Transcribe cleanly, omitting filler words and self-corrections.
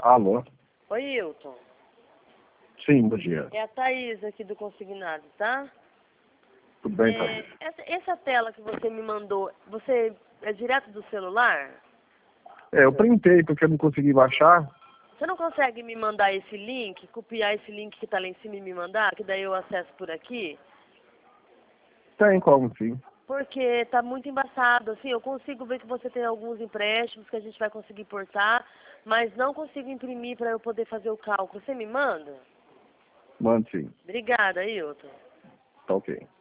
Alô? Oi, Hilton. Sim, bom dia. É a Thaís aqui do Consignado, tá? Tudo bem, Thaís? Essa tela que você me mandou, você é direto do celular? Eu printei porque eu não consegui baixar. Você não consegue me mandar esse link, copiar esse link que tá lá em cima e me mandar, que daí eu acesso por aqui? Tem como, sim. Porque tá muito embaçado, assim, eu consigo ver que você tem alguns empréstimos que a gente vai conseguir portar, mas não consigo imprimir para eu poder fazer o cálculo. Você me manda? Mande sim. Obrigada, Hilton. Tá ok.